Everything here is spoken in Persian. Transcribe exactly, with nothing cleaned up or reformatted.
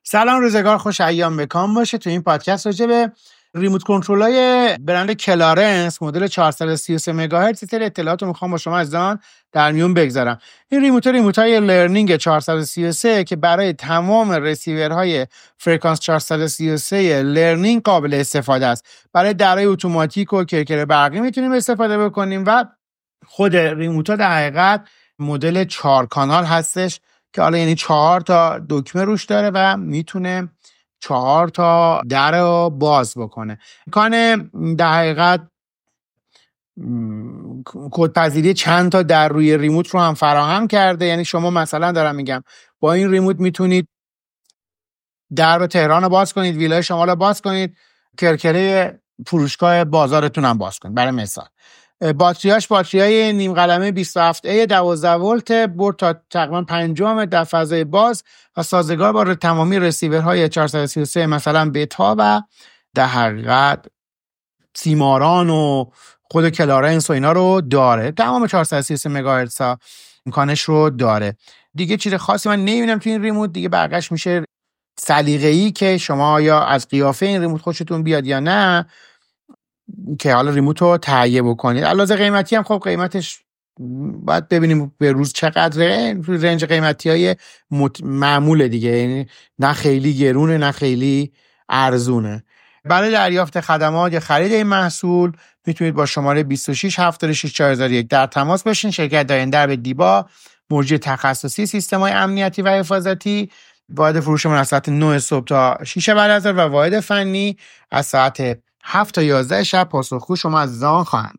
سلام، روزگار خوش، ایام بکام باشه. تو این پادکست راجع به ریموت کنترل های برند کلارنس مدل چهارصد و سی و سه مگاهرتز تر اطلاعات رو میخوام با شما عزیزان در میون بگذارم. این ریموت ریموت های لرنینگ چهارصد و سی و سه که برای تمام رسیورهای فرکانس چهارصد و سی و سه لرنینگ قابل استفاده است. برای درای اتوماتیک و کرکر برقی میتونیم استفاده بکنیم و خود ریموت ها در حقیقت مدل چهار کانال هستش که حالا یعنی چهار تا دکمه روش داره و میتونه چهار تا در رو باز بکنه. امکان در حقیقت کدپذیری چند تا در روی ریموت رو هم فراهم کرده. یعنی شما مثلا دارم میگم با این ریموت میتونید در تهران رو باز کنید، ویلای شمال رو باز کنید، کرکره فروشگاه بازارتون هم باز کنید. برای مثال باتریاش باتریای نیم قلمه بیست و هفت ای دوازده ولت، برد تا تقریبا پنجاه در فضای باز و سازگار با تمامی رسیورهای چهارصد و سی و سه مثلا بتا و در حقیقت سیماران و خود کلارنس و اینا رو داره. تمام چهارصد و سی و سه مگاهرتز ها امکانش رو داره. دیگه چیز خاصی من نمیبینم تو این ریموت. دیگه بقیش میشه سلیقه‌ای که شما یا از قیافه این ریموت خوشتون بیاد یا نه که حالا ریموت رو تهیه بکنید. علاوه قیمتی هم خب قیمتش باید ببینیم به روز چقدره. رنج قیمتی های مت... معموله دیگه، یعنی نه خیلی گرونه نه خیلی ارزونه. برای دریافت خدمات یا خرید این محصول میتونید با شماره بیست و شش هفتاد و شش چهارصد و یک در تماس باشین. شرکت داینده به دیبا، مرجع تخصصی سیستم‌های امنیتی و حفاظتی. واحد فروش من از ساعت نه صبح تا شش بعد از ظهر و واحد فنی از ساعت هفت تا یازده شب پاسخگو شما عزیزان خواهند.